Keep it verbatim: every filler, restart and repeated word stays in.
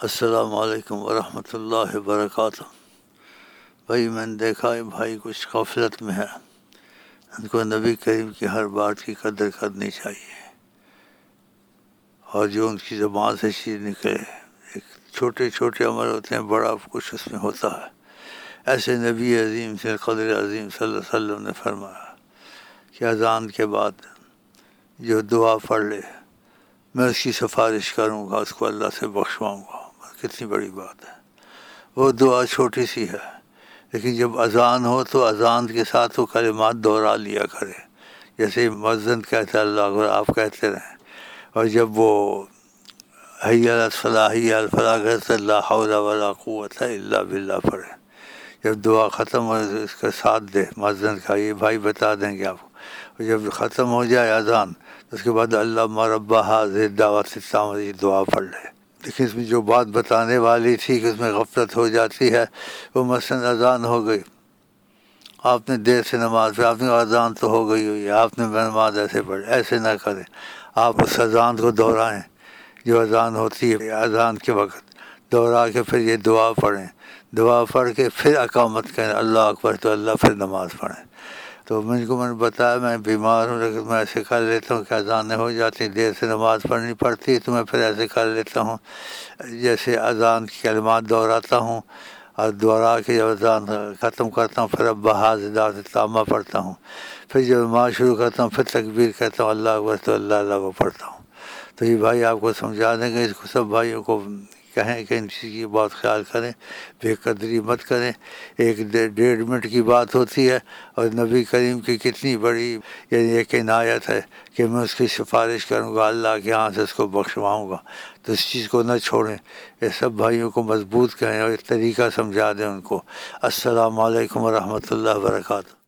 السلام علیکم ورحمۃ اللہ وبرکاتہ۔ بھائی میں نے دیکھا ہے بھائی کچھ غفلت میں ہے، ان کو نبی کریم کی ہر بات کی قدر کرنی چاہیے، اور جو ان کی زبان سے چیز نکلے، ایک چھوٹے چھوٹے عمل ہوتے ہیں، بڑا کچھ اس میں ہوتا ہے۔ ایسے نبی عظیم سے قدر عظیم صلی اللہ علیہ وسلم نے فرمایا کہ اذان کے بعد جو دعا پڑھ لے میں اس کی سفارش کروں گا، اس کو اللہ سے بخشواؤں گا۔ کتنی بڑی بات ہے۔ وہ دعا چھوٹی سی ہے، لیکن جب اذان ہو تو اذان کے ساتھ وہ کلمات دہرا لیا کرے، جیسے مؤذن کہتا ہے اللہ اکبر، آپ کہتے رہیں، اور جب وہ حی علی الصلاح حی علی الفلاح کہتے لا حول ولا قوت الا باللہ پڑھے، جب دعا ختم ہو تو اس کا ساتھ دے مؤذن کا، یہ بھائی بتا دیں گے آپ کو۔ اور جب ختم ہو جائے اذان تو اس کے بعد اللہم رب ھذہ الدعوۃ التامۃ یہ دعا پڑھ لے۔ لیکن اس میں جو بات بتانے والی تھی کہ اس میں غفلت ہو جاتی ہے، وہ مثلاً اذان ہو گئی، آپ نے دیر سے نماز پڑھی، آپ نے اذان تو ہو گئی ہوئی ہے، آپ نے نماز ایسے پڑھی، ایسے نہ کریں، آپ اس اذان کو دہرائیں جو اذان ہوتی ہے اذان کے وقت، دہرا کے پھر یہ دعا پڑھیں، دعا پڑھ کے پھر اقامت کریں اللہ اکبر، تو اللہ پھر نماز پڑھیں۔ تو مجھ کو میں نے بتایا میں بیمار ہوں، لیکن میں ایسے کر لیتا ہوں کہ اذانیں ہو جاتی، دیر سے نماز پڑھنی پڑتی ہے تو میں پھر ایسے کر لیتا ہوں، جیسے اذان کی کلمات دہراتا ہوں، اور دہرا کے جب اذان ختم کرتا ہوں پھر رب ھذہ الدعوۃ التامۃ پڑھتا ہوں، پھر جب نماز شروع کرتا ہوں پھر تکبیر کہتا ہوں اللہ اکبر، تو اللہ اللہ کو پڑھتا ہوں۔ تو یہ بھائی آپ کو سمجھا دیں گے، اس کو سب بھائیوں کو کہیں کہ ان چیز کی بہت خیال کریں، بے قدری مت کریں۔ ایک ڈیڑھ منٹ کی بات ہوتی ہے، اور نبی کریم کی کتنی بڑی یعنی ایک عنایت ہے کہ میں اس کی سفارش کروں گا، اللہ کے ہاں سے اس کو بخشواؤں گا، تو اس چیز کو نہ چھوڑیں۔ یہ سب بھائیوں کو مضبوط کریں اور ایک طریقہ سمجھا دیں ان کو۔ السلام علیکم ورحمۃ اللہ وبرکاتہ۔